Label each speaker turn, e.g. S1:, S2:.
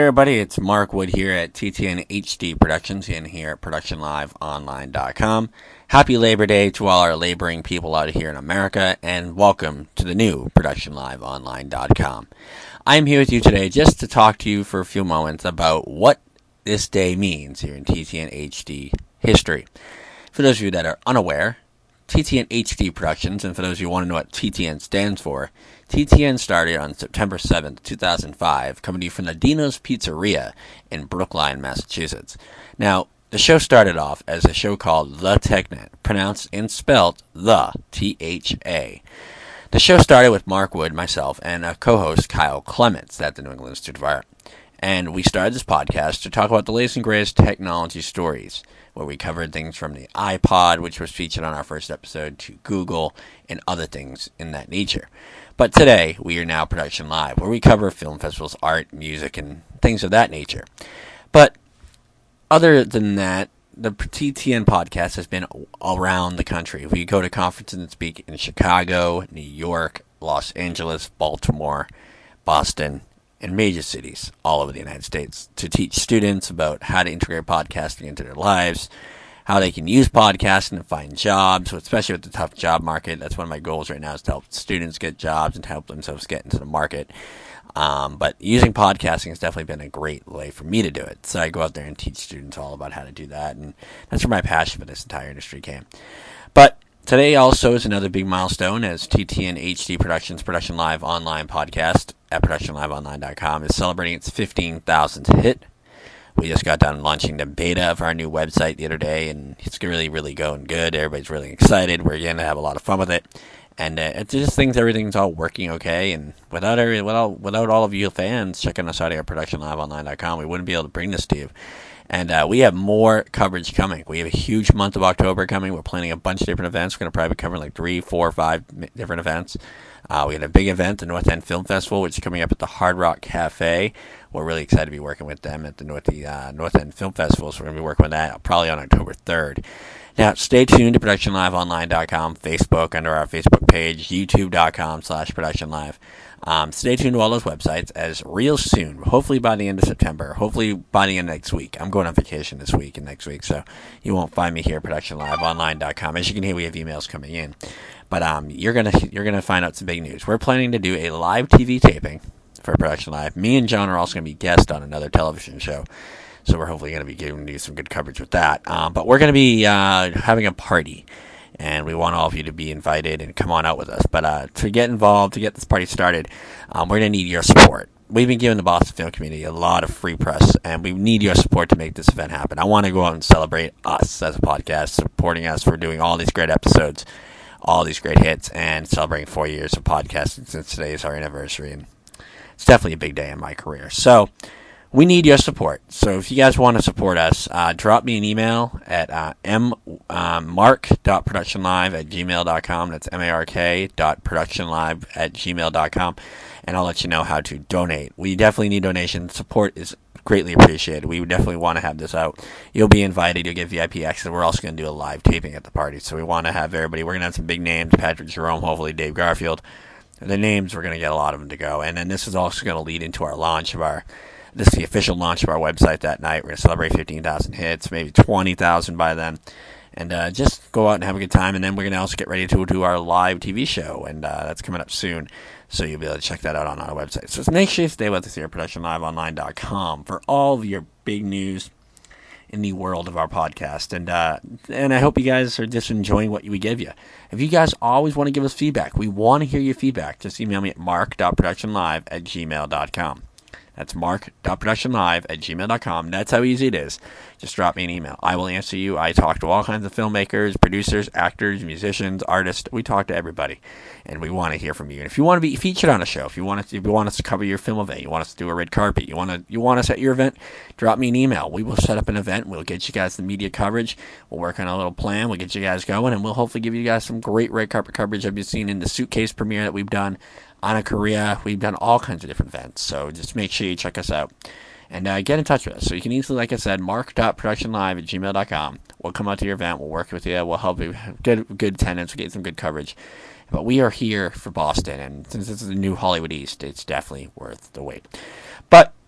S1: Hey everybody, it's Mark Wood here at TTN HD Productions and here at ProductionLiveOnline.com. Happy Labor Day to all our laboring people out here in America, and welcome to the new ProductionLiveOnline.com. I'm here with you today just to talk to you for a few moments about what this day means here in TTN HD history. For those of you that are unaware, TTN HD Productions, and for those of you who want to know what TTN stands for, TTN started on September 7th, 2005, coming to you from the Dino's Pizzeria in Brookline, Massachusetts. Now, the show started off as a show called The TechNet, pronounced and spelled The, T-H-A. The show started with Mark Wood, myself, and a co-host, Kyle Clements, at the New England Institute of Art. And we started this podcast to talk about the latest and greatest technology stories, where we covered things from the iPod, which was featured on our first episode, to Google, and other things in that nature. But today, we are now Production Live, where we cover film festivals, art, music, and things of that nature. But other than that, the TTN podcast has been around the country. We go to conferences and speak in Chicago, New York, Los Angeles, Baltimore, Boston, and major cities all over the United States to teach students about how to integrate podcasting into their lives, how they can use podcasting to find jobs, especially with the tough job market. That's one of my goals right now, is to help students get jobs and to help themselves get into the market. But using podcasting has definitely been a great way for me to do it. So I go out there and teach students all about how to do that, and that's where my passion for this entire industry came. But today also is another big milestone, as TTN HD Productions Production Live Online podcast at ProductionLiveOnline.com is celebrating its 15,000th hit. We just got done launching the beta of our new website the other day, and it's really, really going good. Everybody's really excited. We're going to have a lot of fun with it. And it just thinks everything's all working okay. And without all of you fans checking us out here at ProductionLiveOnline.com, we wouldn't be able to bring this to you. And we have more coverage coming. We have a huge month of October coming. We're planning a bunch of different events. We're going to probably cover like 3, 4, 5 different events. We had a big event, the North End Film Festival, which is coming up at the Hard Rock Cafe. We're really excited to be working with them at the North End Film Festival, so we're going to be working with that probably on October 3rd. Now, stay tuned to ProductionLiveOnline.com, Facebook, under our Facebook page, YouTube.com/ProductionLive. Stay tuned to all those websites, as real soon, hopefully by the end of September, hopefully by the end of next week. I'm going on vacation this week and next week, so you won't find me here at ProductionLiveOnline.com. As you can hear, we have emails coming in. But you're gonna find out some big news. We're planning to do a live TV taping for Production Live. Me and John are also going to be guests on another television show, so we're hopefully going to be giving you some good coverage with that. But we're going to be having a party, and we want all of you to be invited and come on out with us. But to get involved, to get this party started, we're going to need your support. We've been giving the Boston film community a lot of free press, and we need your support to make this event happen. I want to go out and celebrate us as a podcast, supporting us for doing all these great episodes, all these great hits, and celebrating 4 years of podcasting since today is our anniversary. And it's definitely a big day in my career. So we need your support. So if you guys want to support us, drop me an email at mark.productionlive@gmail.com. That's mark.productionlive@gmail.com. And I'll let you know how to donate. We definitely need donations. Support is greatly appreciated. We definitely want to have this out. You'll be invited. You'll get VIP access. We're also going to do a live taping at the party. So we want to have everybody. We're going to have some big names. Patrick Jerome, hopefully Dave Garfield. The names, we're going to get a lot of them to go. And then this is also going to lead into our launch of this is the official launch of our website that night. We're going to celebrate 15,000 hits, maybe 20,000 by then. And just go out and have a good time. And then we're going to also get ready to do our live TV show. And that's coming up soon. So you'll be able to check that out on our website. So make sure you stay with us here at ProductionLiveOnline.com for all of your big news in the world of our podcast. And I hope you guys are just enjoying what we give you. If you guys always want to give us feedback, we want to hear your feedback. Just email me at mark.productionlive@gmail.com. That's mark.productionlive@gmail.com. That's how easy it is. Just drop me an email. I will answer you. I talk to all kinds of filmmakers, producers, actors, musicians, artists. We talk to everybody, and we want to hear from you. And if you want to be featured on a show, if you want us to cover your film event, you want us to do a red carpet, you want us at your event, drop me an email. We will set up an event. We'll get you guys the media coverage. We'll work on a little plan. We'll get you guys going, and we'll hopefully give you guys some great red carpet coverage. I've seen in the Suitcase premiere that we've done. Anna Korea, we've done all kinds of different events, so just make sure you check us out and get in touch with us. So you can easily, like I said, mark.productionlive@gmail.com. We'll come out to your event, we'll work with you, we'll help you get good attendance, we'll get some good coverage. But we are here for Boston, and since this is the new Hollywood East, it's definitely worth the wait. But